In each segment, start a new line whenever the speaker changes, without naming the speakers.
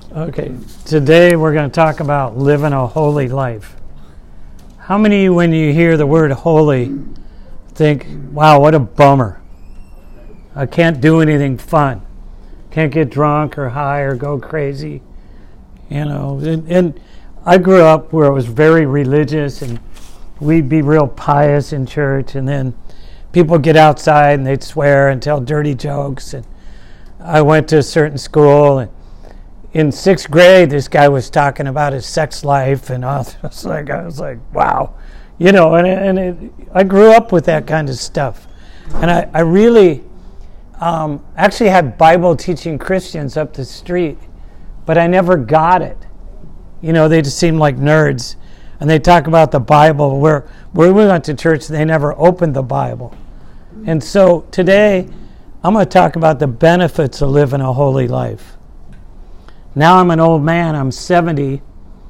Okay, today we're going to talk about living a holy life. How many of you, when you hear the word holy, think, wow, what a bummer. I can't do anything fun. Can't get drunk or high or go crazy. You know, and I grew up where it was very religious and we'd be real pious in church, and then people get outside and they'd swear and tell dirty jokes. And I went to a certain school, and in 6th grade, this guy was talking about his sex life, and I was like, wow, you know. I grew up with that kind of stuff, and I really actually had Bible teaching Christians up the street, but I never got it. You know, they just seemed like nerds, and they talk about the Bible. Where we went to church, they never opened the Bible, and so today I'm going to talk about the benefits of living a holy life. Now I'm an old man, I'm 70,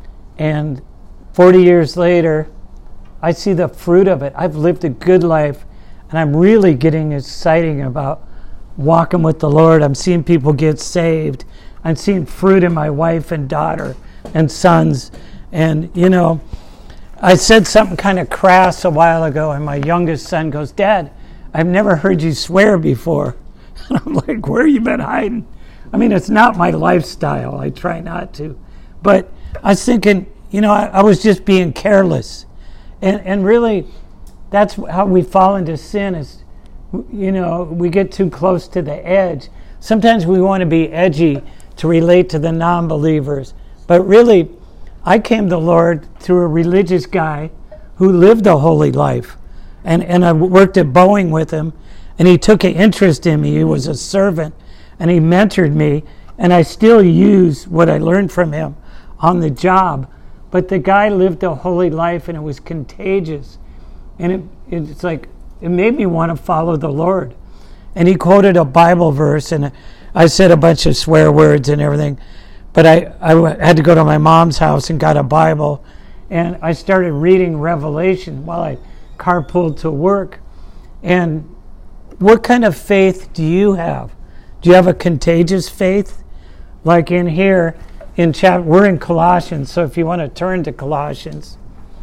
and 40 years later, I see the fruit of it. I've lived a good life, and I'm really getting excited about walking with the Lord. I'm seeing people get saved. I'm seeing fruit in my wife and daughter and sons. And, you know, I said something kind of crass a while ago, and my youngest son goes, "Dad, I've never heard you swear before." And I'm like, where have you been hiding? I mean, it's not my lifestyle. I try not to. But I was thinking, you know, I was just being careless. And really, that's how we fall into sin is, you know, we get too close to the edge. Sometimes we want to be edgy to relate to the non-believers. But really, I came to the Lord through a religious guy who lived a holy life. And I worked at Boeing with him, and he took an interest in me. He was a servant. And he mentored me, and I still use what I learned from him on the job. But the guy lived a holy life, and it was contagious. And it's like, it made me want to follow the Lord. And he quoted a Bible verse, and I said a bunch of swear words and everything. But I had to go to my mom's house and got a Bible, and I started reading Revelation while I carpooled to work. And what kind of faith do you have? Do you have a contagious faith? Like in here, we're in Colossians, so if you want to turn to Colossians,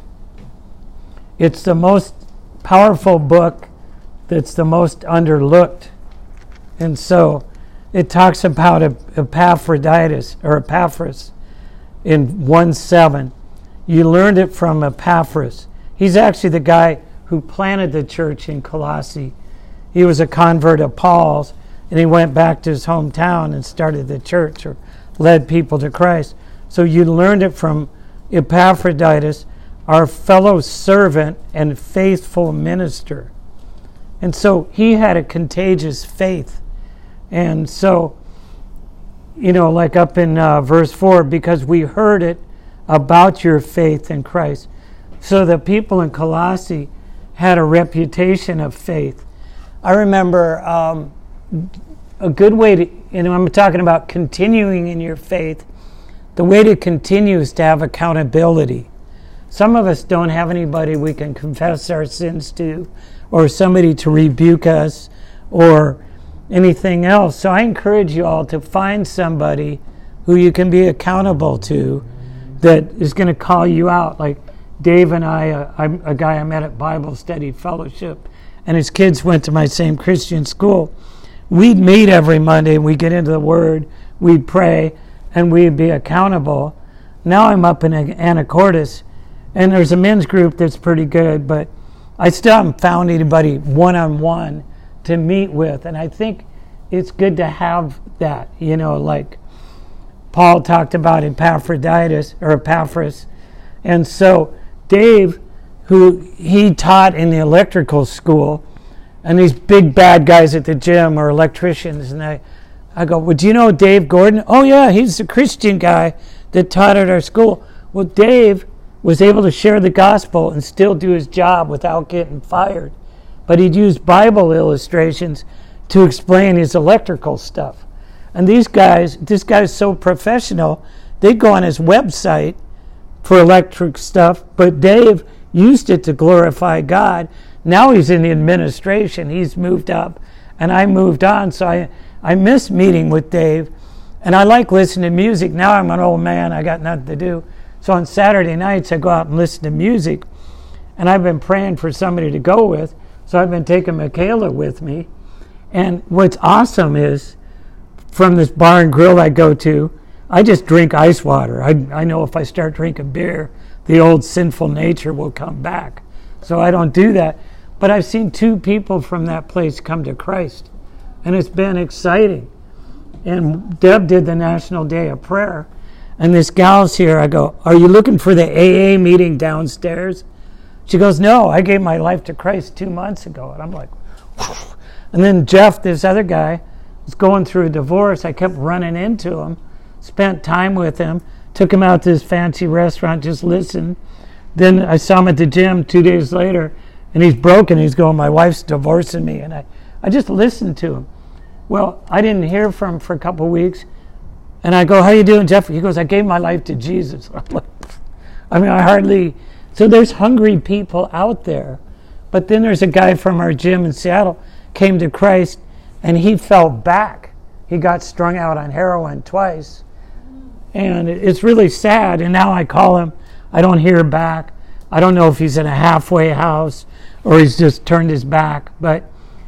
it's the most powerful book that's the most underlooked. And so it talks about Epaphroditus, or Epaphras, in 1:7. You learned it from Epaphras. He's actually the guy who planted the church in Colossae. He was a convert of Paul's, and he went back to his hometown and started the church or led people to Christ. So you learned it from Epaphroditus, our fellow servant and faithful minister. And so he had a contagious faith. And so, you know, like up in verse 4, because we heard it about your faith in Christ. So the people in Colossae had a reputation of faith. I remember a good way to, and I'm talking about continuing in your faith, the way to continue is to have accountability. Some of us don't have anybody we can confess our sins to, or somebody to rebuke us, or anything else. So I encourage you all to find somebody who you can be accountable to that is going to call you out. Like Dave and I'm a guy I met at Bible Study Fellowship, and his kids went to my same Christian school. We'd meet every Monday, and we'd get into the Word, we'd pray, and we'd be accountable. Now I'm up in Anacortes, and there's a men's group that's pretty good, but I still haven't found anybody one-on-one to meet with, and I think it's good to have that, you know, like Paul talked about Epaphroditus, or Epaphras. And so Dave, who he taught in the electrical school, and these big bad guys at the gym are electricians. And I go, well, do you know Dave Gordon? Oh, yeah, he's the Christian guy that taught at our school. Well, Dave was able to share the gospel and still do his job without getting fired. But he'd use Bible illustrations to explain his electrical stuff. And this guy's so professional, they'd go on his website for electric stuff, but Dave used it to glorify God. Now he's in the administration. He's moved up, and I moved on. So I miss meeting with Dave. And I like listening to music. Now I'm an old man. I got nothing to do. So on Saturday nights, I go out and listen to music. And I've been praying for somebody to go with. So I've been taking Michaela with me. And what's awesome is, from this bar and grill I go to, I just drink ice water. I know if I start drinking beer, the old sinful nature will come back. So I don't do that. But I've seen 2 people from that place come to Christ. And it's been exciting. And Deb did the National Day of Prayer. And this gal's here. I go, are you looking for the AA meeting downstairs? She goes, no, I gave my life to Christ 2 months ago. And I'm like, whew. And then Jeff, this other guy, was going through a divorce. I kept running into him, spent time with him, took him out to this fancy restaurant, just listened. Then I saw him at the gym 2 days later, and he's broken. He's going, my wife's divorcing me. And I just listened to him. Well, I didn't hear from him for a couple of weeks. And I go, how you doing, Jeff? He goes, I gave my life to Jesus. So there's hungry people out there. But then there's a guy from our gym in Seattle, came to Christ, and he fell back. He got strung out on heroin twice. And it's really sad. And now I call him. I don't hear back. I don't know if he's in a halfway house or he's just turned his back. But,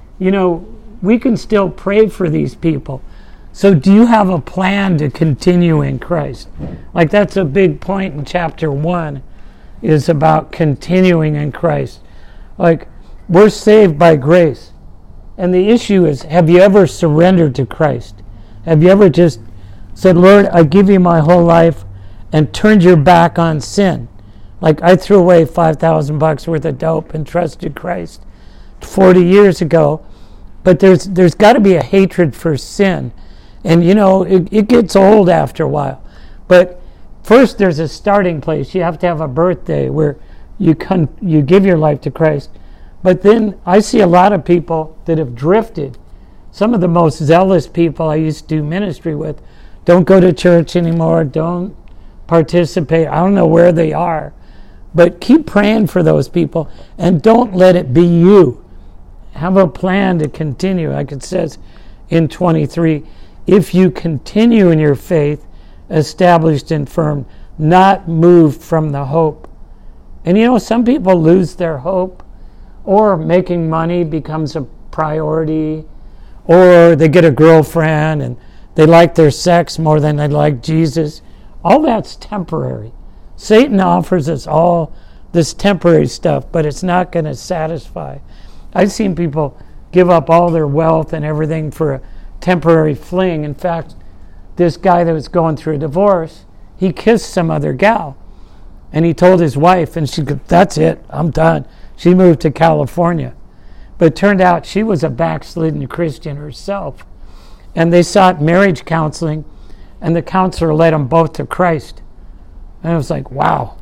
we can still pray for these people. So do you have a plan to continue in Christ? Like, that's a big point in chapter 1, is about continuing in Christ. Like, we're saved by grace. And the issue is, have you ever surrendered to Christ? Have you ever just said, Lord, I give you my whole life, and turned your back on sin? Like, I threw away $5,000 worth of dope and trusted Christ 40 years ago. But there's got to be a hatred for sin. And, it gets old after a while. But first, there's a starting place. You have to have a birthday where you give your life to Christ. But then I see a lot of people that have drifted. Some of the most zealous people I used to do ministry with don't go to church anymore, don't participate. I don't know where they are. But keep praying for those people, and don't let it be you. Have a plan to continue. Like it says in 23, if you continue in your faith, established and firm, not moved from the hope. And some people lose their hope, or making money becomes a priority, or they get a girlfriend and they like their sex more than they like Jesus. All that's temporary. Satan offers us all this temporary stuff, but it's not going to satisfy. I've seen people give up all their wealth and everything for a temporary fling. In fact, this guy that was going through a divorce, he kissed some other gal. And he told his wife, and she goes, that's it, I'm done. She moved to California. But it turned out she was a backslidden Christian herself. And they sought marriage counseling, and the counselor led them both to Christ. And it was like, wow,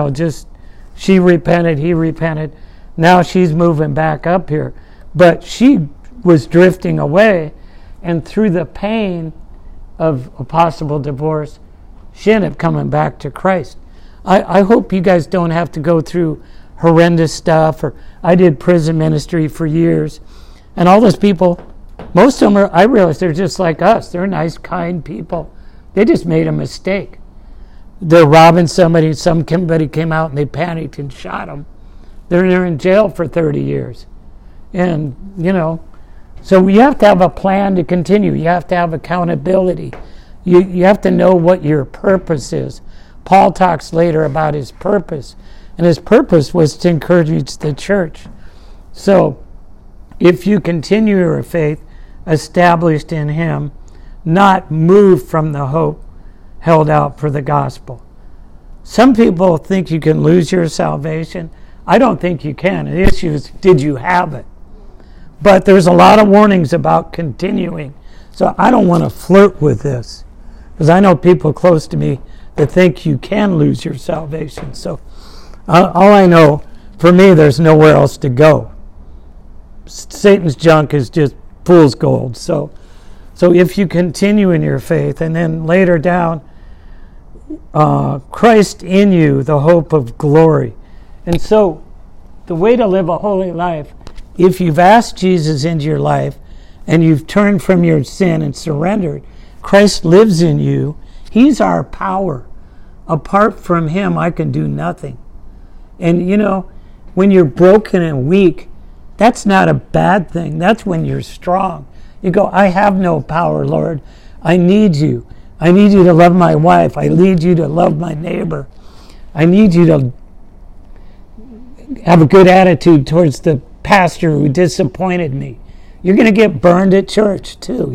she repented, he repented. Now she's moving back up here. But she was drifting away, and through the pain of a possible divorce, she ended up coming back to Christ. I hope you guys don't have to go through horrendous stuff. Or I did prison ministry for years, and all those people, most of them I realize they're just like us. They're nice, kind people. They just made a mistake. They're robbing somebody came out and they panicked and shot them. They're in jail for 30 years. And, so you have to have a plan to continue. You have to have accountability. You have to know what your purpose is. Paul talks later about his purpose. And his purpose was to encourage the church. So if you continue your faith established in him, not moved from the hope held out for the gospel. Some people think you can lose your salvation. I don't think you can. The issue is, did you have it? But there's a lot of warnings about continuing. So I don't want to flirt with this, because I know people close to me that think you can lose your salvation. So all I know, for me, there's nowhere else to go. Satan's junk is just fool's gold. So if you continue in your faith, and then later down, Christ in you, the hope of glory. And so the way to live a holy life, if you've asked Jesus into your life and you've turned from your sin and surrendered, Christ lives in you. He's our power. Apart from him, I can do nothing. And when you're broken and weak, that's not a bad thing. That's when you're strong. You go, I have no power, Lord. I need you. I need you to love my wife. I need you to love my neighbor. I need you to have a good attitude towards the pastor who disappointed me. You're going to get burned at church too.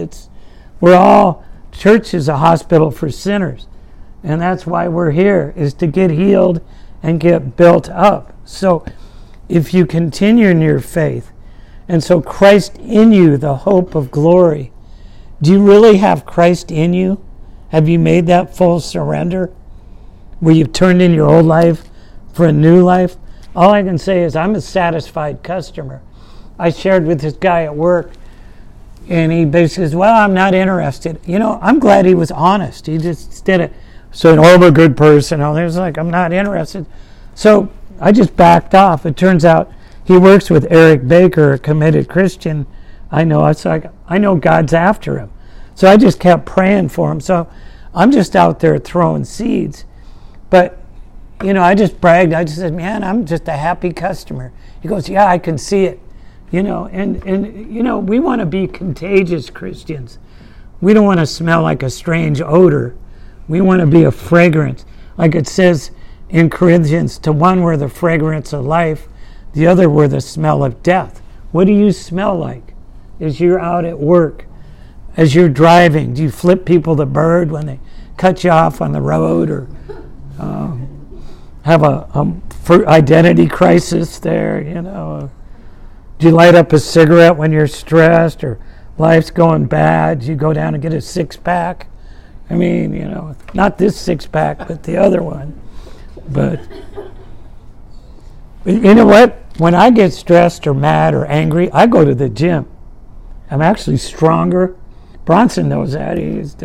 Church is a hospital for sinners. And that's why we're here, is to get healed and get built up. So if you continue in your faith, and so Christ in you, the hope of glory. Do you really have Christ in you? Have you made that full surrender? Where you've turned in your old life for a new life? All I can say is I'm a satisfied customer. I shared with this guy at work, and he basically says, well, I'm not interested. I'm glad he was honest. He just did it. So I'm a good person. He was like, I'm not interested. So I just backed off. It turns out he works with Eric Baker, a committed Christian. I know. It's like, I know God's after him. So I just kept praying for him. So I'm just out there throwing seeds. But, I just bragged. I just said, man, I'm just a happy customer. He goes, yeah, I can see it. And we want to be contagious Christians. We don't want to smell like a strange odor. We want to be a fragrance. Like it says in Corinthians, to one we're the fragrance of life, the other we're the smell of death. What do you smell like as you're out at work? As you're driving, do you flip people the bird when they cut you off on the road, or have a identity crisis there? Do you light up a cigarette when you're stressed, or life's going bad? Do you go down and get a six-pack? I mean, not this six-pack, but the other one. But you know what? When I get stressed or mad or angry, I go to the gym. I'm actually stronger. Bronson knows that.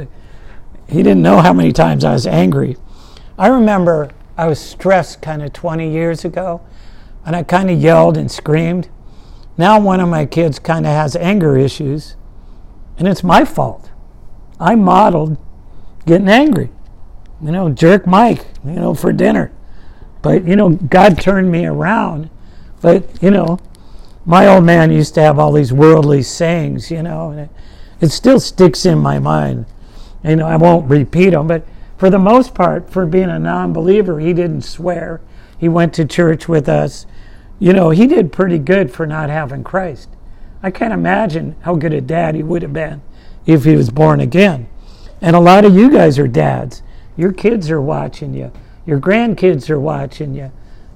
He didn't know how many times I was angry. I remember I was stressed kind of 20 years ago, and I kind of yelled and screamed. Now one of my kids kind of has anger issues, and it's my fault. I modeled getting angry. Jerk Mike, for dinner. But, God turned me around. But, my old man used to have all these worldly sayings, and it still sticks in my mind. I won't repeat them, but for the most part, for being a non-believer, he didn't swear. He went to church with us. He did pretty good for not having Christ. I can't imagine how good a dad he would have been if he was born again. And a lot of you guys are dads. Your kids are watching you. Your grandkids are watching you.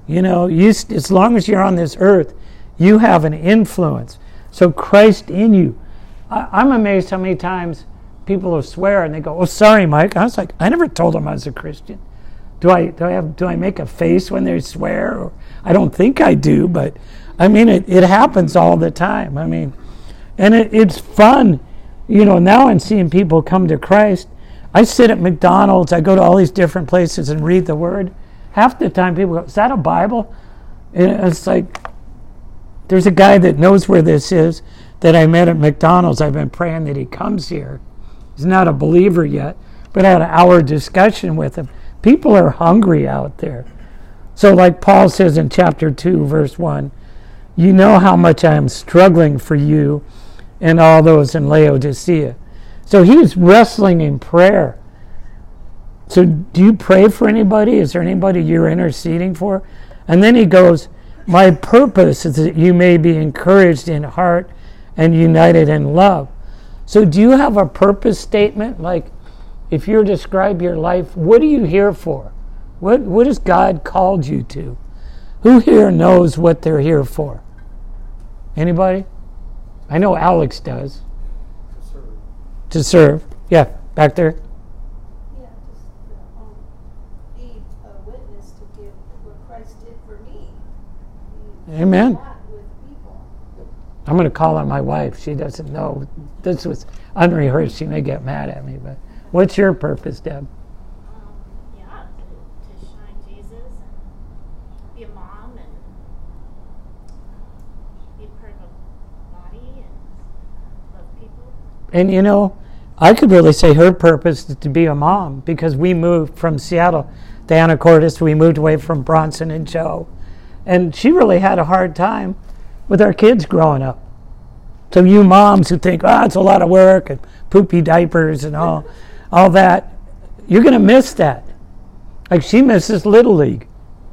As long as you're on this earth, you have an influence. So Christ in you. I'm amazed how many times people will swear and they go, "Oh, sorry, Mike." I was like, I never told them I was a Christian. Do I make a face when they swear? Or I don't think I do, but it happens all the time. And it's fun. Now I'm seeing people come to Christ. I sit at McDonald's. I go to all these different places and read the Word. Half the time people go, "Is that a Bible?" And it's like, there's a guy that knows where this is that I met at McDonald's. I've been praying that he comes here. He's not a believer yet, but I had an hour discussion with him. People are hungry out there. So like Paul says in chapter 2, verse 1, you know how much I am struggling for you and all those in Laodicea. So he was wrestling in prayer. So do you pray for anybody? Is there anybody you're interceding for? And then he goes, my purpose is that you may be encouraged in heart and united in love. So do you have a purpose statement? Like, if you describe your life, what are you here for? What has God called you to? Who here knows what they're here for? Anybody? I know Alex does. To serve. Yeah, back there.
Yeah, just be a witness to give what Christ did for me.
Amen.
With people.
I'm going to call on my wife. She doesn't know. This was unrehearsed. She may get mad at me, but what's your purpose, Deb?
To shine Jesus and be a mom and be part of a body and love people.
And I could really say her purpose is to be a mom, because we moved from Seattle to Anacortes. We moved away from Bronson and Joe. And she really had a hard time with our kids growing up. So you moms who think, it's a lot of work and poopy diapers and all that, you're going to miss that. Like she misses Little League.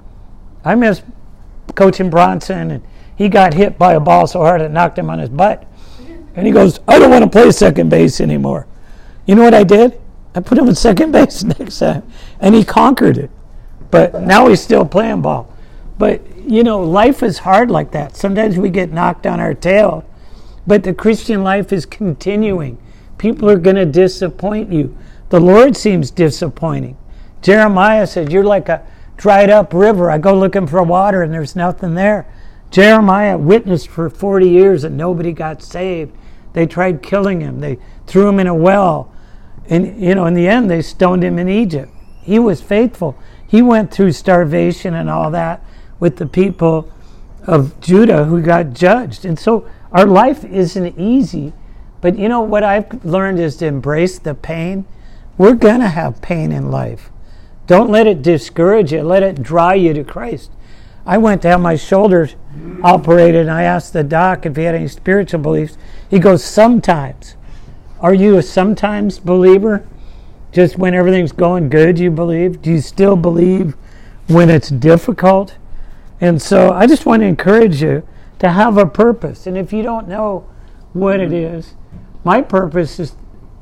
I miss coaching Bronson, and he got hit by a ball so hard it knocked him on his butt. And he goes, I don't want to play second base anymore. You know what I did? I put him in second base next time, and he conquered it. But now he's still playing ball. But, life is hard like that. Sometimes we get knocked on our tail, but the Christian life is continuing. People are going to disappoint you. The Lord seems disappointing. Jeremiah said, you're like a dried up river. I go looking for water, and there's nothing there. Jeremiah witnessed for 40 years and nobody got saved. They tried killing him. They threw him in a well. And, in the end, they stoned him in Egypt. He was faithful. He went through starvation and all that with the people of Judah who got judged. And so our life isn't easy. But what I've learned is to embrace the pain. We're going to have pain in life. Don't let it discourage you. Let it draw you to Christ. I went to have my shoulders operated, and I asked the doc if he had any spiritual beliefs. He goes, sometimes. Are you a sometimes believer? Just when everything's going good, you believe? Do you still believe when it's difficult? And so I just want to encourage you to have a purpose. And if you don't know what it is, my purpose is,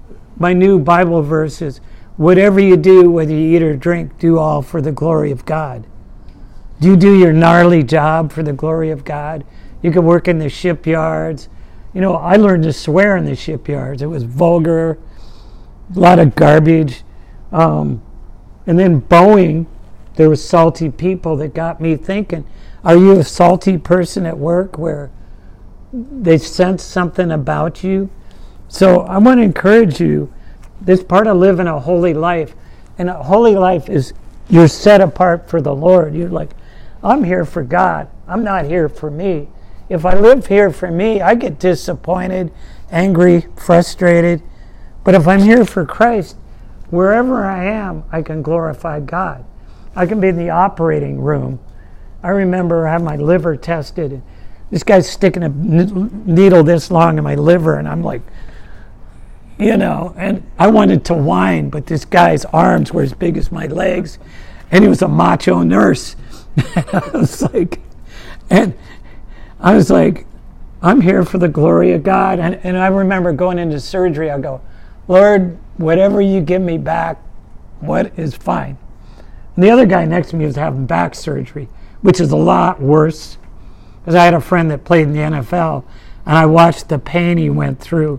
my new Bible verse is, whatever you do, whether you eat or drink, do all for the glory of God. Do you do your gnarly job for the glory of God? You can work in the shipyards. I learned to swear in the shipyards. It was vulgar, a lot of garbage. And then Boeing, there were salty people that got me thinking, are you a salty person at work where they sense something about you? So I want to encourage you, this part of living a holy life. And a holy life is you're set apart for the Lord. You're like, I'm here for God. I'm not here for me. If I live here for me, I get disappointed, angry, frustrated. But if I'm here for Christ, wherever I am, I can glorify God. I can be in the operating room. I remember having my liver tested. And this guy's sticking a needle this long in my liver, and I'm like, and I wanted to whine, but this guy's arms were as big as my legs, and he was a macho nurse. I was like, I'm here for the glory of God. And I remember going into surgery, I go, Lord, whatever you give me back, what is fine? And the other guy next to me was having back surgery, which is a lot worse, because I had a friend that played in the NFL, and I watched the pain he went through.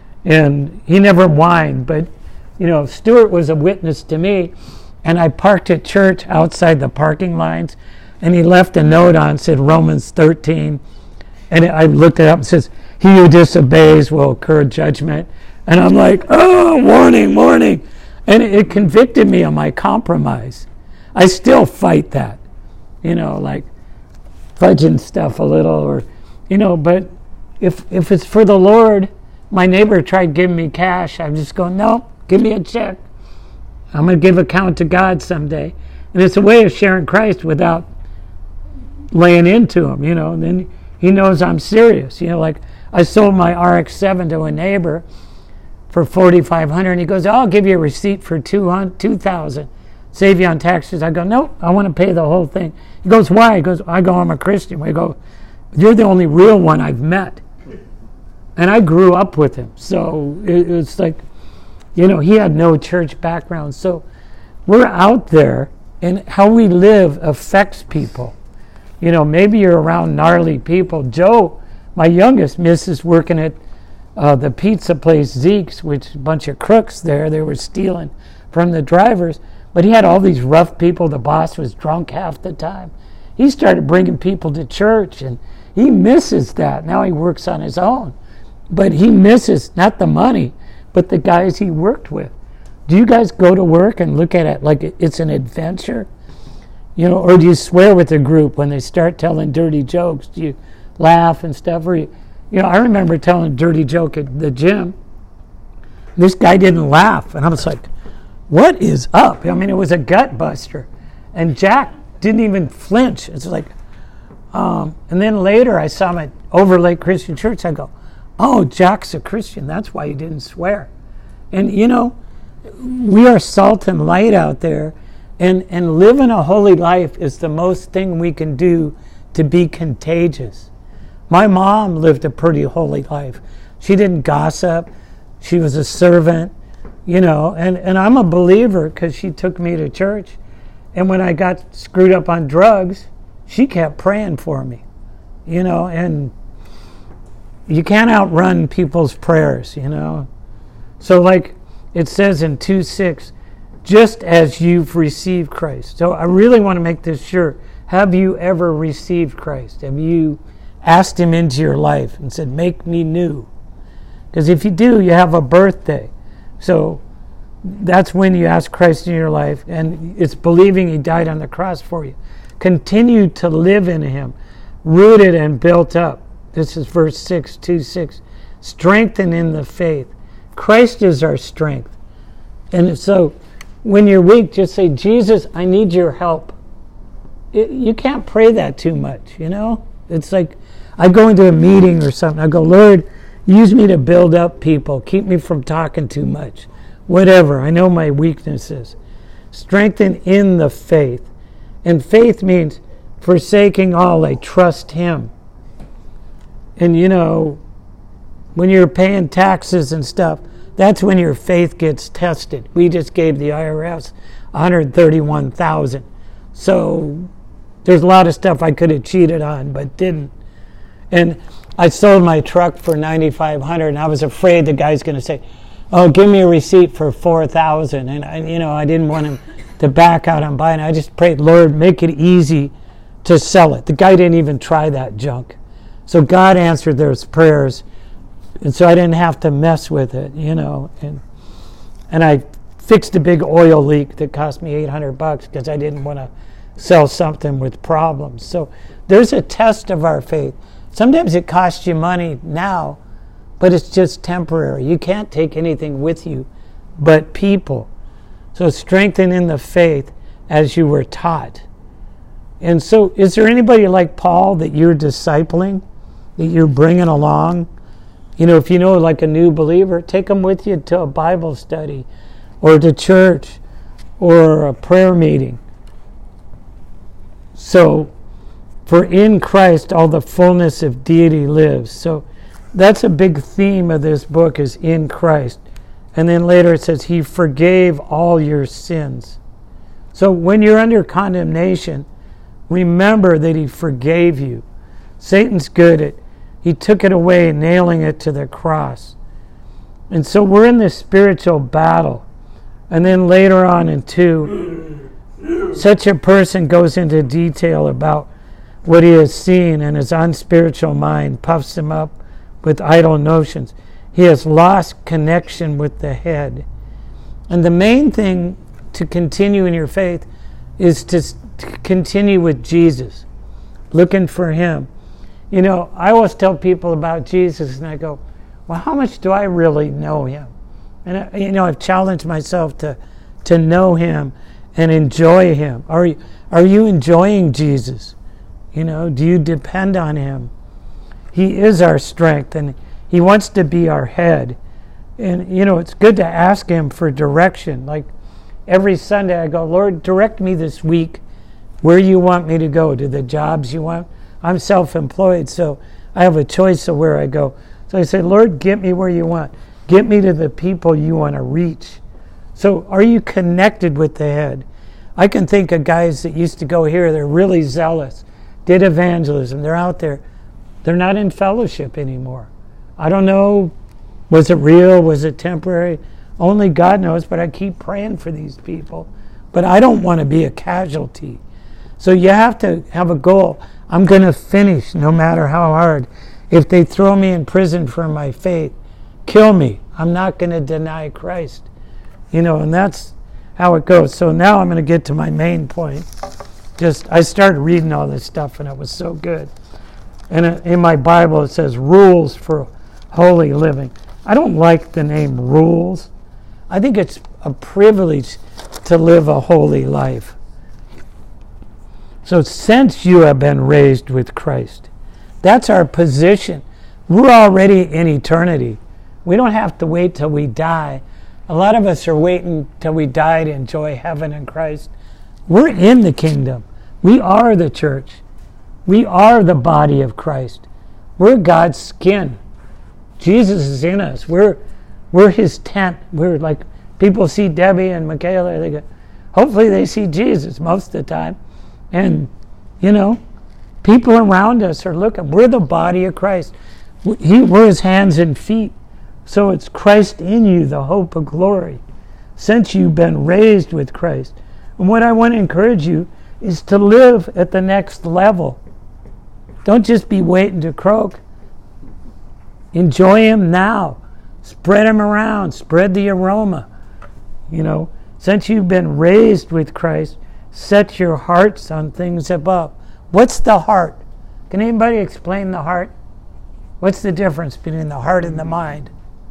And he never whined, but, Stuart was a witness to me. And I parked at church outside the parking lines, and he left a note on, said Romans 13. And I looked it up and says, he who disobeys will incur judgment. And I'm like, warning, warning. And it convicted me of my compromise. I still fight that, like fudging stuff a little, or, but if it's for the Lord, my neighbor tried giving me cash. I'm just going, no, give me a check. I'm going to give account to God someday. And it's a way of sharing Christ without laying into him, and then he knows I'm serious. Like I sold my RX-7 to a neighbor for $4,500, and he goes, I'll give you a receipt for $2,000, save you on taxes. I go, no, I want to pay the whole thing. He goes, why? He goes, I'm a Christian. We go, you're the only real one I've met. And I grew up with him. So it's like, he had no church background. So we're out there, and how we live affects people. Maybe you're around gnarly people. Joe, my youngest, misses working at the pizza place Zeke's, which is a bunch of crooks there. They were stealing from the drivers. But he had all these rough people. The boss was drunk half the time. He started bringing people to church, and he misses that. Now he works on his own. But he misses not the money, but the guys he worked with. Do you guys go to work and look at it like it's an adventure? Or do you swear with the group when they start telling dirty jokes? Do you laugh and stuff? Or I remember telling a dirty joke at the gym. This guy didn't laugh. And I was like, what is up? I mean, it was a gut buster. And Jack didn't even flinch. It's like, and then later I saw him at Overlake Christian Church. I go, oh, Jack's a Christian. That's why he didn't swear. And, you know, we are salt and light out there. And living a holy life is the most thing we can do to be contagious. My mom lived a pretty holy life. She didn't gossip. She was a servant, you know. And I'm a believer because she took me to church. And when I got screwed up on drugs, she kept praying for me, you know. And you can't outrun people's prayers, you know. So like it says in 2:6, just as you've received Christ. So I really want to make this sure. Have you ever received Christ? Have you asked him into your life and said, make me new? Because if you do, you have a birthday. So that's when you ask Christ in your life, and it's believing he died on the cross for you. Continue to live in him, rooted and built up. This is verse 6, 2:6. Strengthen in the faith. Christ is our strength. And so when you're weak, just say, Jesus, I need your help. You can't pray that too much, you know? It's like I go into a meeting or something. I go, Lord, use me to build up people. Keep me from talking too much. Whatever. I know my weaknesses. Strengthen in the faith. And faith means forsaking all, I trust him. And, you know, when you're paying taxes and stuff, that's when your faith gets tested. We just gave the IRS $131,000. So there's a lot of stuff I could have cheated on, but didn't. And I sold my truck for $9,500, and I was afraid the guy's going to say, "Oh, give me a receipt for $4,000." And I didn't want him to back out on buying. I just prayed, Lord, make it easy to sell it. The guy didn't even try that junk. So God answered those prayers. And so I didn't have to mess with it, you know. And I fixed a big oil leak that cost me $800 because I didn't want to sell something with problems. So there's a test of our faith. Sometimes it costs you money now, but it's just temporary. You can't take anything with you but people. So strengthen in the faith as you were taught. And so is there anybody like Paul that you're discipling, that you're bringing along? You know, if you know like a new believer, take them with you to a Bible study or to church or a prayer meeting. So, for in Christ all the fullness of deity lives. So that's a big theme of this book, is in Christ. And then later it says he forgave all your sins. So when you're under condemnation, remember that he forgave you. Satan's good at he took it away, nailing it to the cross. And so we're in this spiritual battle. And then later on in 2, such a person goes into detail about what he has seen, and his unspiritual mind puffs him up with idle notions. He has lost connection with the head. And the main thing to continue in your faith is to continue with Jesus, looking for him. You know, I always tell people about Jesus, and I go, well, how much do I really know him? And, I've challenged myself to know him and enjoy him. Are you enjoying Jesus? You know, do you depend on him? He is our strength, and he wants to be our head. And, it's good to ask him for direction. Like every Sunday I go, Lord, direct me this week where you want me to go, to the jobs you want. I'm self-employed, so I have a choice of where I go. So I say, Lord, get me where you want. Get me to the people you want to reach. So are you connected with the head? I can think of guys that used to go here, they're really zealous, did evangelism, they're out there. They're not in fellowship anymore. I don't know, was it real, was it temporary? Only God knows, but I keep praying for these people. But I don't want to be a casualty. So you have to have a goal. I'm going to finish no matter how hard. If they throw me in prison for my faith, kill me. I'm not going to deny Christ. And that's how it goes. So now I'm going to get to my main point. I started reading all this stuff, and it was so good. And in my Bible it says rules for holy living. I don't like the name rules. I think it's a privilege to live a holy life. So since you have been raised with Christ, that's our position. We're already in eternity. We don't have to wait till we die. A lot of us are waiting till we die to enjoy heaven in Christ. We're in the kingdom. We are the church. We are the body of Christ. We're God's skin. Jesus is in us. We're his tent. We're like, people see Debbie and Michaela, they go, hopefully they see Jesus most of the time. And, people around us are looking. We're the body of Christ. We're his hands and feet. So it's Christ in you, the hope of glory, since you've been raised with Christ. And what I want to encourage you is to live at the next level. Don't just be waiting to croak. Enjoy him now. Spread him around. Spread the aroma. Since you've been raised with Christ, set your hearts on things above. What's the heart? Can anybody explain the heart? What's the difference between the heart and the mind?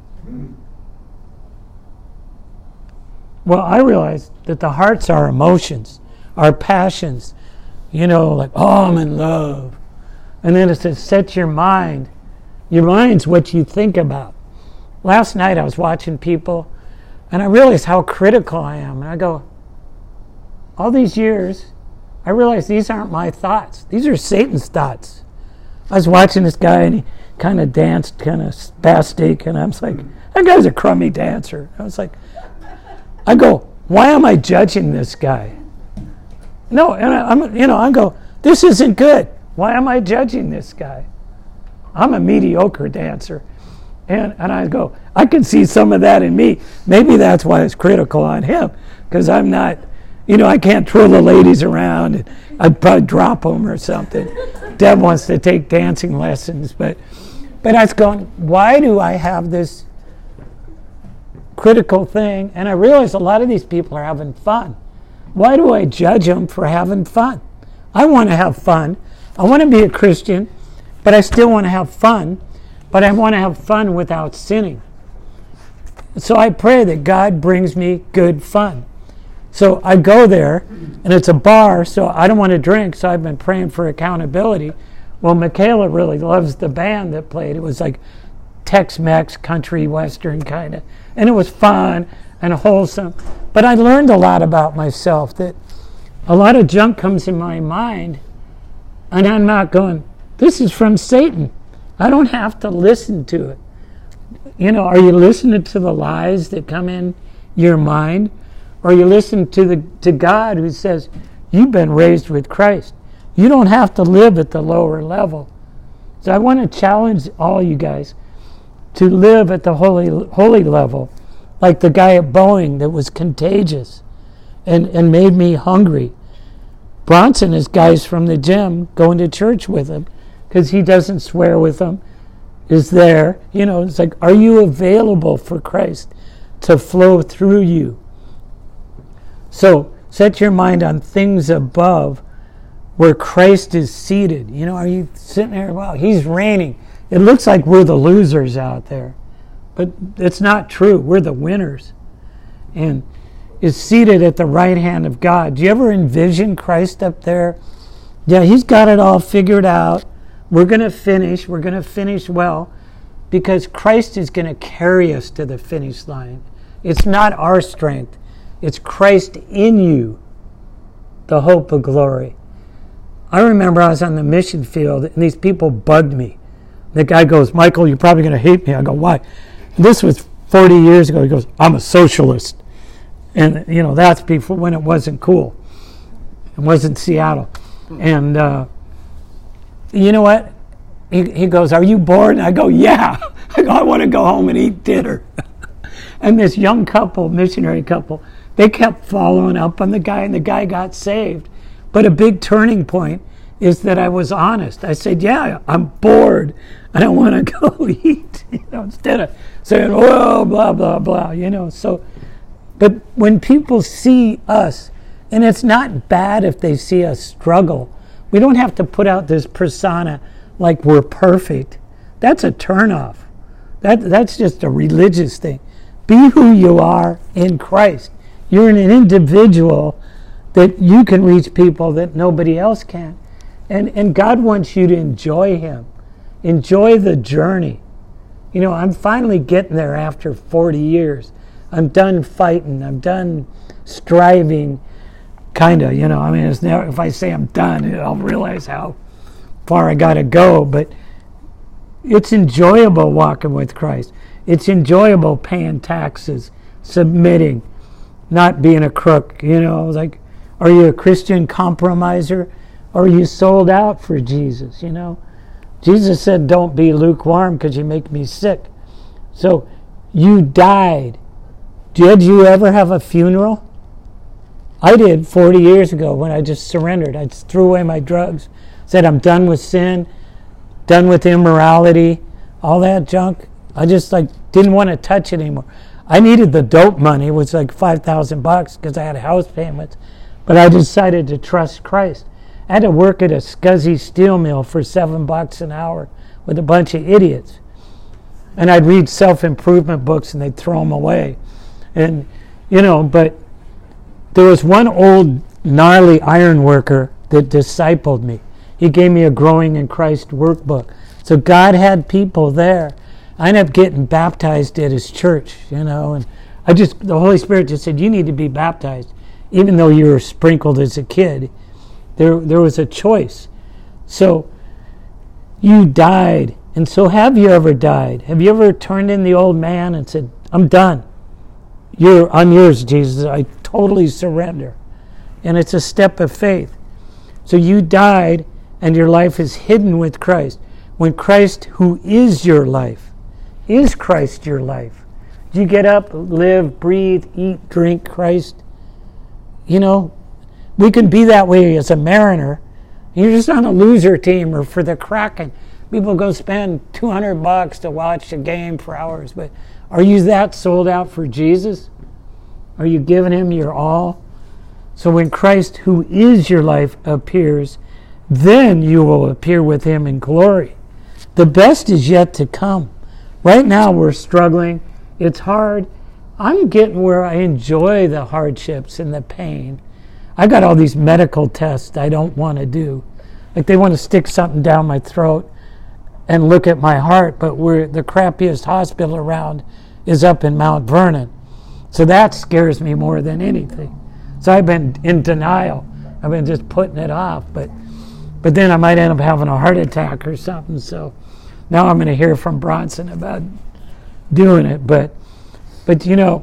Well, I realize that the heart's our emotions, our passions. Like, oh, I'm in love. And then it says, set your mind. Your mind's what you think about. Last night I was watching people, and I realized how critical I am. And I go, all these years, I realized these aren't my thoughts. These are Satan's thoughts. I was watching this guy, and he kind of danced, kind of spastic, and I was like, that guy's a crummy dancer. I go, why am I judging this guy? No, and I go, this isn't good. Why am I judging this guy? I'm a mediocre dancer. And I go, I can see some of that in me. Maybe that's why it's critical on him, because I'm not, I can't twirl the ladies around, and I'd probably drop them or something. Deb wants to take dancing lessons, but I was going, why do I have this critical thing? And I realized a lot of these people are having fun. Why do I judge them for having fun? I want to have fun. I want to be a Christian, but I still want to have fun. But I want to have fun without sinning. So I pray that God brings me good fun. So I go there, and it's a bar, so I don't want to drink, so I've been praying for accountability. Well, Michaela really loves the band that played. It was like Tex-Mex, country, western kind of. And it was fun and wholesome. But I learned a lot about myself, that a lot of junk comes in my mind, and I'm not going, this is from Satan. I don't have to listen to it. Are you listening to the lies that come in your mind? Or are you listening to God who says, you've been raised with Christ. You don't have to live at the lower level. So I want to challenge all you guys to live at the holy level, like the guy at Boeing that was contagious and made me hungry. Bronson is guys from the gym going to church with him, because he doesn't swear with them, is there. It's like, are you available for Christ to flow through you? So set your mind on things above where Christ is seated. Are you sitting there, wow, he's reigning. It looks like we're the losers out there, but it's not true. We're the winners. And is seated at the right hand of God. Do you ever envision Christ up there? Yeah, he's got it all figured out. We're going to finish. We're going to finish well, because Christ is going to carry us to the finish line. It's not our strength. It's Christ in you, the hope of glory. I remember I was on the mission field, and these people bugged me. The guy goes, Michael, you're probably going to hate me. I go, why? This was 40 years ago. He goes, I'm a socialist. And, that's before, when it wasn't cool. It wasn't Seattle. And, you know what? He goes, are you bored? And I go, yeah. I go, I want to go home and eat dinner. And this young couple, missionary couple, they kept following up on the guy, and the guy got saved. But a big turning point is that I was honest. I said, yeah, I'm bored. I don't want to go eat, instead of saying, oh, blah, blah, blah, So, but when people see us, and it's not bad if they see us struggle. We don't have to put out this persona like we're perfect. That's a turnoff. That's just a religious thing. Be who you are in Christ. You're an individual that you can reach people that nobody else can. And God wants you to enjoy Him. Enjoy the journey. You know, I'm finally getting there after 40 years. I'm done fighting. I'm done striving, kind of, you know. I mean, it's never, if I say I'm done, I'll realize how far I got to go. But it's enjoyable walking with Christ. It's enjoyable paying taxes, submitting, not being a crook. You know, like, are you a Christian compromiser? Or are you sold out for Jesus, you know? Jesus said, don't be lukewarm because you make me sick. So you died. Did you ever have a funeral? I did 40 years ago when I just surrendered. I just threw away my drugs, said I'm done with sin, done with immorality, all that junk. I just didn't want to touch it anymore. I needed the dope money. It was like $5,000 because I had house payments. But I decided to trust Christ. I had to work at a scuzzy steel mill for $7 an hour with a bunch of idiots. And I'd read self-improvement books and they'd throw them away. And, you know, but there was one old gnarly iron worker that discipled me. He gave me a Growing in Christ workbook. So God had people there. I ended up getting baptized at his church, you know, and the Holy Spirit just said, you need to be baptized. Even though you were sprinkled as a kid, there was a choice. So you died. And so have you ever died? Have you ever turned in the old man and said, I'm done. I'm yours, Jesus. I totally surrender. And it's a step of faith. So you died and your life is hidden with Christ. When Christ, who is your life, is Christ your life? Do you get up, live, breathe, eat, drink Christ? You know, we can be that way as a Mariner. You're just on a loser team or for the Kraken. People go spend $200 to watch a game for hours. But are you that sold out for Jesus? Are you giving him your all? So when Christ, who is your life, appears, then you will appear with him in glory. The best is yet to come. Right now we're struggling. It's hard. I'm getting where I enjoy the hardships and the pain. I got all these medical tests I don't want to do. Like they want to stick something down my throat and look at my heart, but the crappiest hospital around is up in Mount Vernon. So that scares me more than anything. So I've been in denial. I've been just putting it off, but then I might end up having a heart attack or something. So now I'm going to hear from Bronson about doing it. But you know,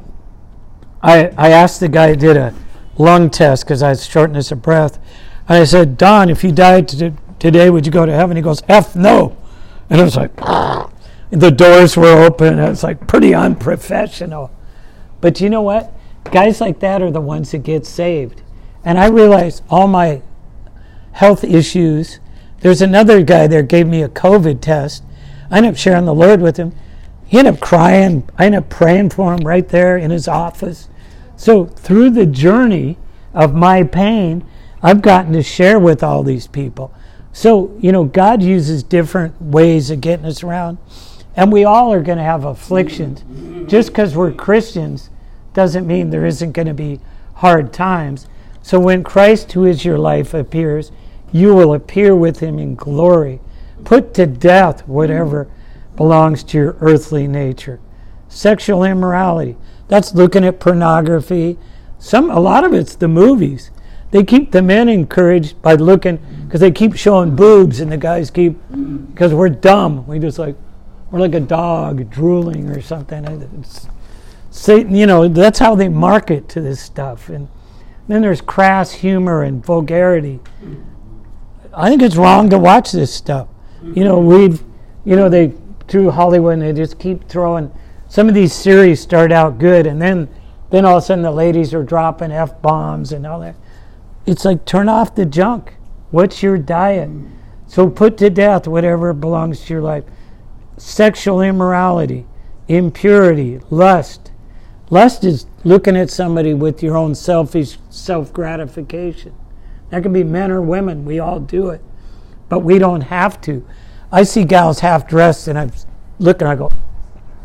I asked the guy who did a lung test because I had shortness of breath. And I said, Don, if you died today, would you go to heaven? He goes, F no. And I was like, the doors were open. It was like pretty unprofessional. But you know what? Guys like that are the ones that get saved. And I realized all my health issues. There's another guy there gave me a COVID test. I ended up sharing the Lord with him. He ended up crying. I ended up praying for him right there in his office. So through the journey of my pain, I've gotten to share with all these people. So, you know, God uses different ways of getting us around. And we all are going to have afflictions. Just because we're Christians doesn't mean there isn't going to be hard times. So when Christ, who is your life, appears, you will appear with him in glory. Put to death whatever belongs to your earthly nature. Sexual immorality. That's looking at pornography. A lot of it's the movies. They keep the men encouraged by looking, because they keep showing boobs, and the guys keep, because we're dumb. We're like a dog drooling or something. It's Satan, you know, that's how they market to this stuff. And then there's crass humor and vulgarity. I think it's wrong to watch this stuff. You know, they through Hollywood, and they just keep throwing. Some of these series start out good, and then all of a sudden the ladies are dropping F-bombs and all that. It's like, turn off the junk. What's your diet? So put to death whatever belongs to your life. Sexual immorality, impurity, lust. Lust is looking at somebody with your own selfish self-gratification. That can be men or women. We all do it. But we don't have to. I see gals half-dressed, and I'm looking, I go,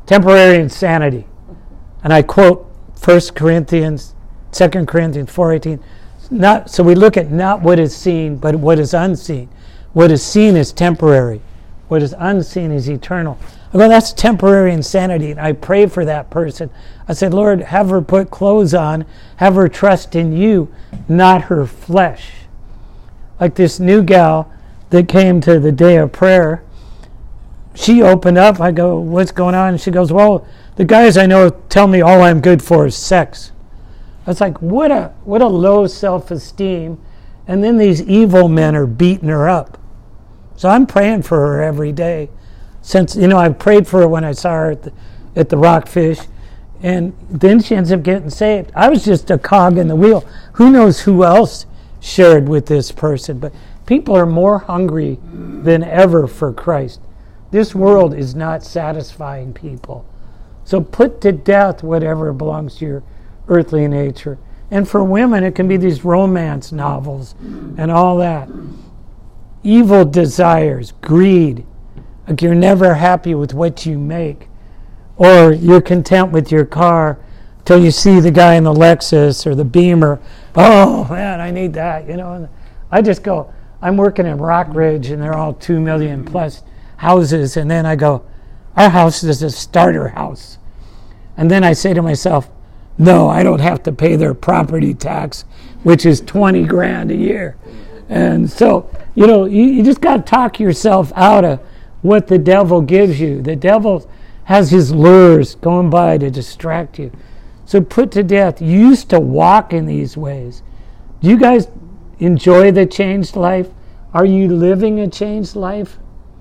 temporary insanity. And I quote 1 Corinthians, 2 Corinthians 4:18. So we look at not what is seen, but what is unseen. What is seen is temporary. What is unseen is eternal. I go, that's temporary insanity. And I pray for that person. I said, Lord, have her put clothes on. Have her trust in you, not her flesh. Like this new gal that came to the day of prayer, she opened up. I go, what's going on? And she goes, well, the guys I know tell me all I'm good for is sex. I was like, what a low self-esteem. And then these evil men are beating her up. So I'm praying for her every day. Since, I prayed for her when I saw her at the Rockfish. And then she ends up getting saved. I was just a cog in the wheel. Who knows who else shared with this person? But people are more hungry than ever for Christ. This world is not satisfying people. So put to death whatever belongs to your earthly nature. And for women, it can be these romance novels and all that. Evil desires, greed. Like you're never happy with what you make. Or you're content with your car till you see the guy in the Lexus or the Beamer. Oh, man, I need that, And I just go, I'm working in Rockridge, and they're all 2 million plus houses. And then I go, our house is a starter house. And then I say to myself, no, I don't have to pay their property tax, which is $20,000 a year. And so, you just got to talk yourself out of what the devil gives you. The devil has his lures going by to distract you. So put to death. You used to walk in these ways. Do you guys enjoy the changed life? Are you living a changed life?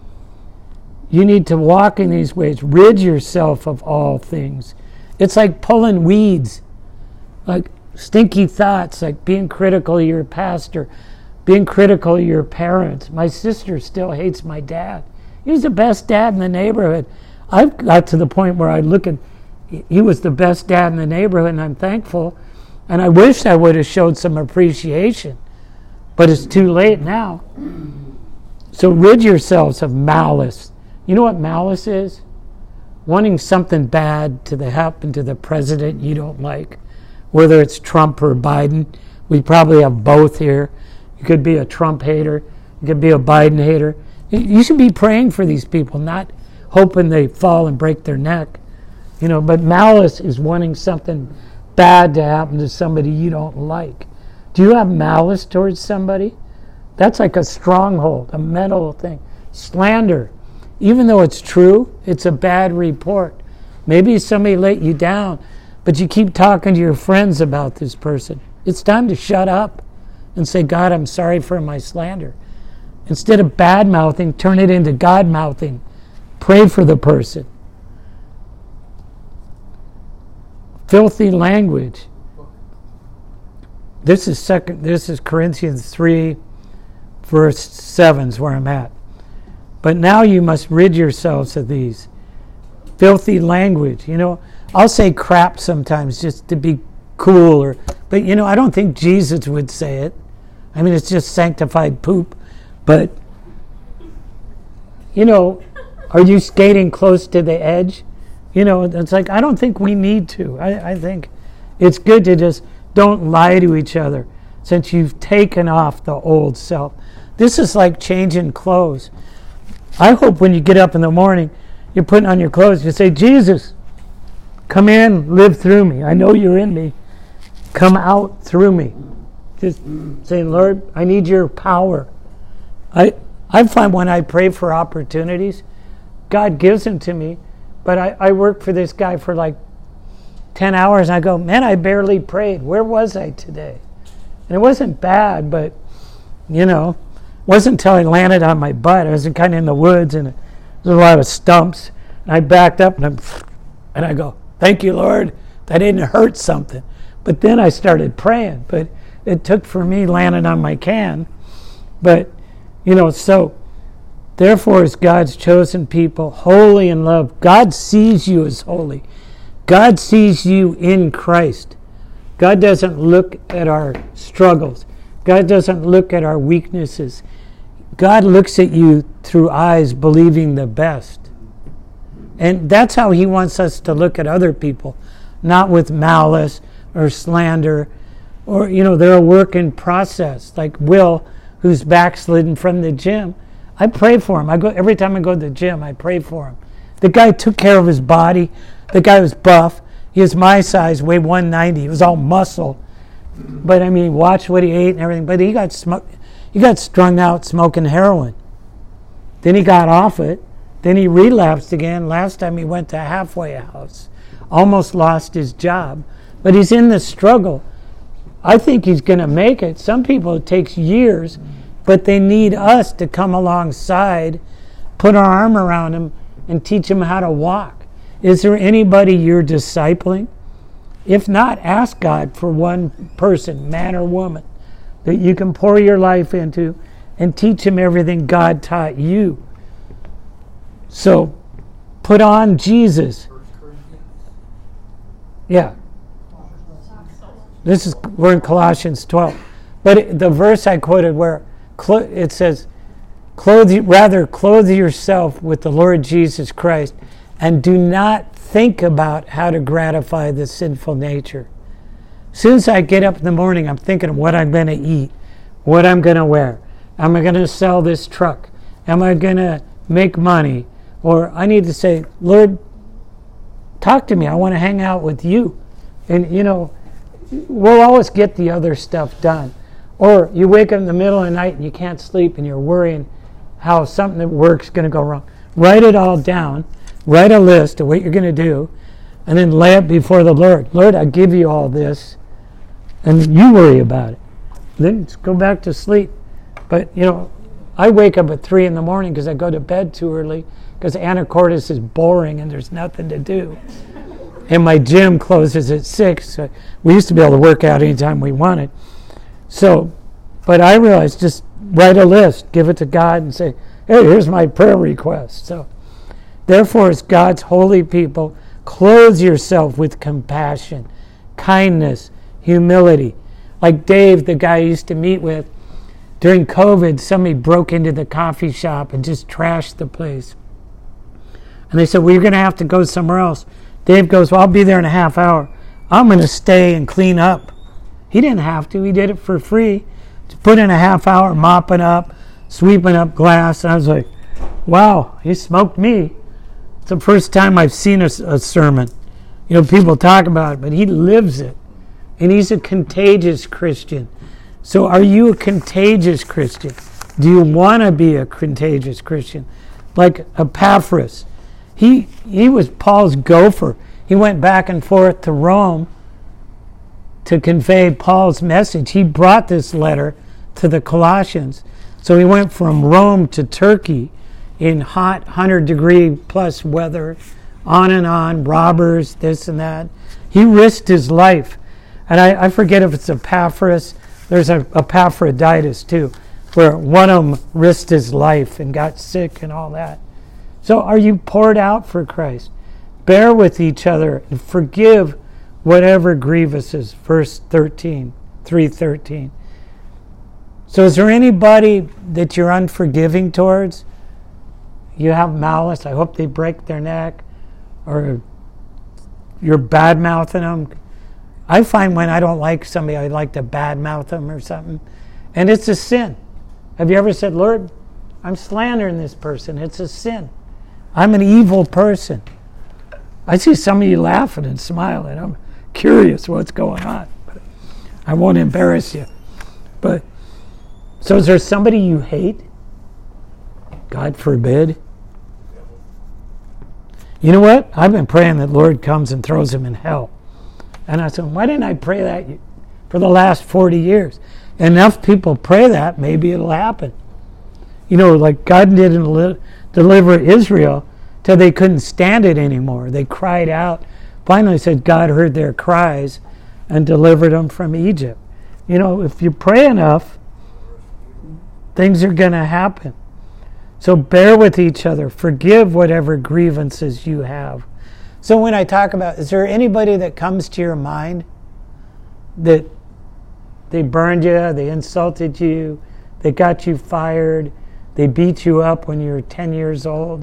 You need to walk in these ways. Rid yourself of all things. It's like pulling weeds, like stinky thoughts, like being critical of your pastor, being critical of your parents. My sister still hates my dad. He was the best dad in the neighborhood. I've got to the point where I look at, he was the best dad in the neighborhood, and I'm thankful. And I wish I would have showed some appreciation. But it's too late now. So rid yourselves of malice. You know what malice is? Wanting something bad to happen to the president you don't like. Whether it's Trump or Biden. We probably have both here. You could be a Trump hater. You could be a Biden hater. You should be praying for these people, not hoping they fall and break their neck. But malice is wanting something bad to happen to somebody you don't like. Do you have malice towards somebody? That's like a stronghold, a mental thing. Slander. Even though it's true, it's a bad report. Maybe somebody let you down, but you keep talking to your friends about this person. It's time to shut up and say, God, I'm sorry for my slander. Instead of bad-mouthing, turn it into God-mouthing. Pray for the person. Filthy language. This is Corinthians 3, verse 7 is where I'm at. But now you must rid yourselves of these. Filthy language. I'll say crap sometimes just to be cool. But I don't think Jesus would say it. I mean, it's just sanctified poop. But, are you skating close to the edge? It's like, I don't think we need to. I think it's good to just don't lie to each other since you've taken off the old self. This is like changing clothes. I hope when you get up in the morning, you're putting on your clothes, you say, Jesus, come in, live through me. I know you're in me. Come out through me. Just saying, Lord, I need your power. I find when I pray for opportunities, God gives them to me, but I work for this guy for like 10 hours, and I go, man, I barely prayed. Where was I today? And it wasn't bad, but, it wasn't until I landed on my butt. I was kind of in the woods, and there's a lot of stumps, and I backed up, and I go, thank you, Lord, that didn't hurt something. But then I started praying, but it took for me landing on my can. But, so therefore as God's chosen people, holy in love, God sees you as holy. God sees you in Christ. God doesn't look at our struggles. God doesn't look at our weaknesses. God looks at you through eyes believing the best. And that's how he wants us to look at other people, not with malice or slander, or, they're a work in process. Like Will, who's backslidden from the gym. I pray for him. Every time I go to the gym, I pray for him. The guy took care of his body. The guy was buff. He was my size, weighed 190. He was all muscle. But watch what he ate and everything. But he got strung out smoking heroin. Then he got off it. Then he relapsed again. Last time he went to a halfway house. Almost lost his job. But he's in the struggle. I think he's going to make it. Some people, it takes years, but they need us to come alongside, put our arm around him, and teach him how to walk. Is there anybody you're discipling? If not, ask God for one person, man or woman, that you can pour your life into and teach him everything God taught you. So, put on Jesus. Yeah. We're in Colossians 12. But the verse I quoted where it says, clothe yourself with the Lord Jesus Christ, and do not think about how to gratify the sinful nature. As soon as I get up in the morning, I'm thinking of what I'm going to eat, what I'm going to wear. Am I going to sell this truck? Am I going to make money? Or I need to say, Lord, talk to me. I want to hang out with you. And, we'll always get the other stuff done. Or you wake up in the middle of the night and you can't sleep and you're worrying how something that works is going to go wrong. Write it all down. Write a list of what you're going to do, and then lay it before the Lord. Lord, I give you all this, and you worry about it. Then just go back to sleep. But, I wake up at 3 in the morning because I go to bed too early because Anacortes is boring and there's nothing to do. And my gym closes at 6. So we used to be able to work out anytime we wanted. So, but I realized just write a list, give it to God, and say, hey, here's my prayer request. So, therefore, as God's holy people, clothe yourself with compassion, kindness, humility. Like Dave, the guy I used to meet with, during COVID, somebody broke into the coffee shop and just trashed the place. And they said, well, you're going to have to go somewhere else. Dave goes, well, I'll be there in a half hour. I'm going to stay and clean up. He didn't have to. He did it for free. To put in a half hour mopping up, sweeping up glass. And I was like, wow, he smoked me. It's the first time I've seen a sermon. People talk about it, but he lives it. And he's a contagious Christian. So are you a contagious Christian? Do you want to be a contagious Christian? Like Epaphras. He was Paul's gopher. He went back and forth to Rome to convey Paul's message. He brought this letter to the Colossians. So he went from Rome to Turkey in hot 100-degree plus weather, on, robbers, this and that. He risked his life. And I forget if it's Epaphras. There's a Epaphroditus too, where one of them risked his life and got sick and all that. So are you poured out for Christ? Bear with each other and forgive whatever grievances. Verse 3:13. So is there anybody that you're unforgiving towards? You have malice. I hope they break their neck. Or you're bad-mouthing them. I find when I don't like somebody, I like to bad-mouth them or something. And it's a sin. Have you ever said, Lord, I'm slandering this person. It's a sin. I'm an evil person. I see some of you laughing and smiling. I'm curious what's going on. But I won't embarrass you. But so is there somebody you hate? God forbid. You know what? I've been praying that Lord comes and throws him in hell. And I said, why didn't I pray that for the last 40 years? Enough people pray that, maybe it'll happen. Like God didn't deliver Israel till they couldn't stand it anymore. They cried out. Finally said God heard their cries and delivered them from Egypt. If you pray enough, things are going to happen. So bear with each other. Forgive whatever grievances you have. So when I talk about, is there anybody that comes to your mind that they burned you, they insulted you, they got you fired, they beat you up when you were 10 years old?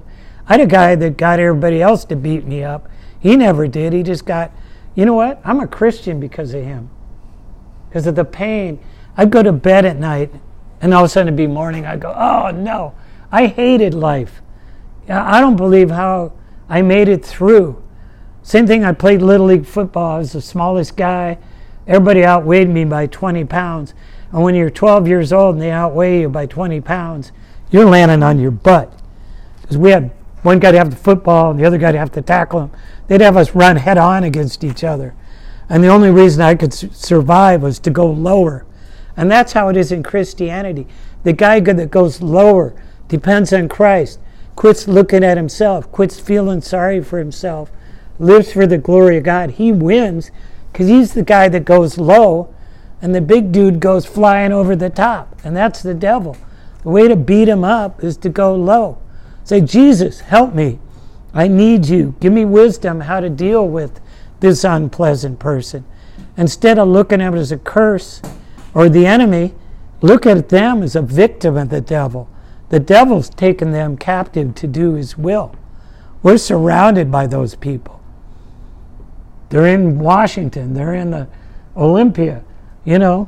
I had a guy that got everybody else to beat me up. He never did. He just got, you know what? I'm a Christian because of him. Because of the pain. I'd go to bed at night, and all of a sudden it'd be morning. I'd go, oh no, I hated life. I don't believe how I made it through. Same thing, I played Little League football. I was the smallest guy. Everybody outweighed me by 20 pounds. And when you're 12 years old and they outweigh you by 20 pounds, you're landing on your butt. Because we had one guy to have the football and the other guy to have to tackle him. They'd have us run head on against each other. And the only reason I could survive was to go lower. And that's how it is in Christianity. The guy that goes lower depends on Christ, quits looking at himself, quits feeling sorry for himself, lives for the glory of God. He wins because he's the guy that goes low, and the big dude goes flying over the top. And that's the devil. The way to beat him up is to go low. Say, Jesus, help me. I need you. Give me wisdom how to deal with this unpleasant person. Instead of looking at it as a curse or the enemy, look at them as a victim of the devil. The devil's taken them captive to do his will. We're surrounded by those people. They're in Washington. They're in the Olympia. You know,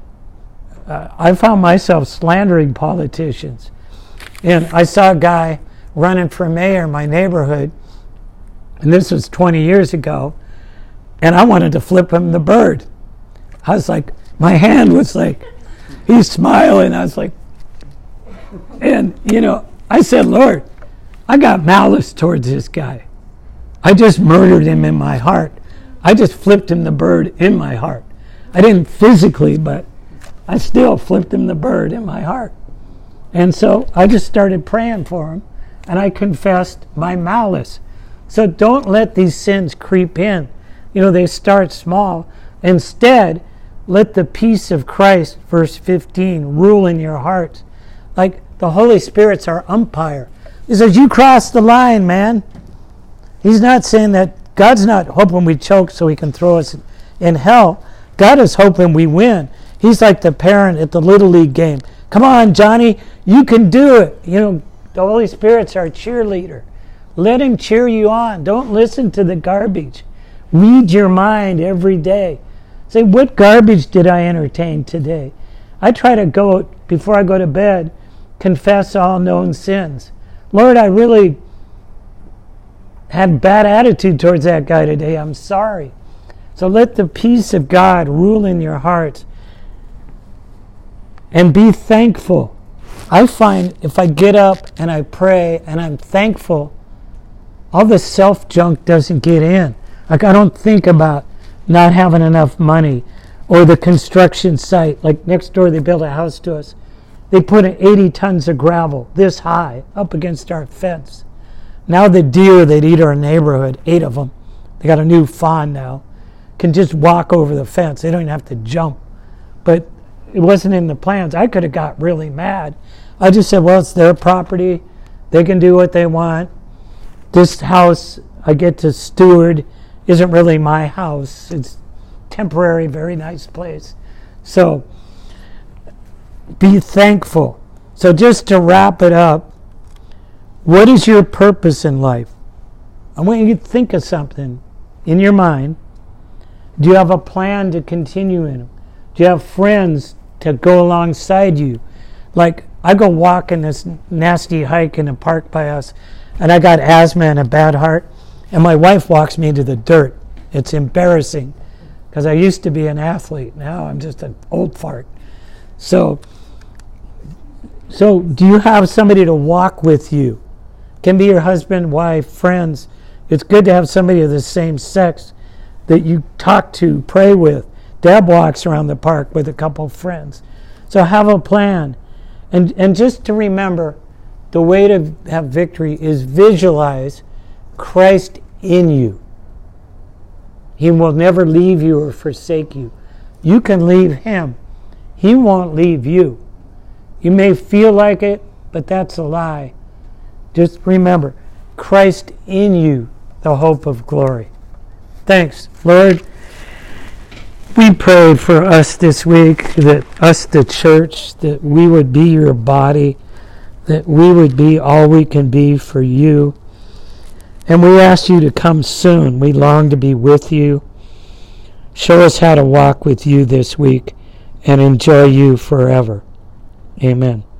I found myself slandering politicians. And I saw a guy running for mayor in my neighborhood, and this was 20 years ago, and I wanted to flip him the bird. I was like, my hand was like, he's smiling. I was like, and, you know, I said, Lord, I got malice towards this guy. I just murdered him in my heart. I just flipped him the bird in my heart. I didn't physically, but I still flipped him the bird in my heart. And so I just started praying for him, and I confessed my malice. So don't let these sins creep in. You know, they start small. Instead, let the peace of Christ, verse 15, rule in your hearts. Like the Holy Spirit's our umpire. He says, you crossed the line, man. He's not saying that. God's not hoping we choke so he can throw us in hell. God is hoping we win. He's like the parent at the Little League game. Come on, Johnny, you can do it. You know, the Holy Spirit's our cheerleader. Let him cheer you on. Don't listen to the garbage. Read your mind every day. Say, what garbage did I entertain today? I try to go, before I go to bed, confess all known sins. Lord, I really had bad attitude towards that guy today. I'm sorry. So let the peace of God rule in your hearts. And be thankful. I find if I get up and I pray and I'm thankful, all the self-junk doesn't get in. Like I don't think about not having enough money or the construction site. Like next door they built a house to us. They put 80 tons of gravel this high up against our fence. Now the deer that eat our neighborhood, 8 of them, they got a new fawn now, can just walk over the fence. They don't even have to jump. But it wasn't in the plans. I could have got really mad. I just said, well, it's their property. They can do what they want. This house I get to steward isn't really my house. It's temporary, very nice place. So be thankful. So just to wrap it up, what is your purpose in life? I want you to think of something in your mind. Do you have a plan to continue in? Do you have friends to go alongside you? Like, I go walking this nasty hike in a park by us, and I got asthma and a bad heart, and my wife walks me into the dirt. It's embarrassing, because I used to be an athlete. Now I'm just an old fart. So do you have somebody to walk with you? Can be your husband, wife, friends. It's good to have somebody of the same sex that you talk to, pray with. Deb walks around the park with a couple friends. So have a plan. And just to remember, the way to have victory is visualize Christ in you. He will never leave you or forsake you. You can leave him. He won't leave you. You may feel like it, but that's a lie. Just remember, Christ in you, the hope of glory. Thanks, Lord. We pray for us this week, that us, the church, that we would be your body, that we would be all we can be for you. And we ask you to come soon. We long to be with you. Show us how to walk with you this week and enjoy you forever. Amen.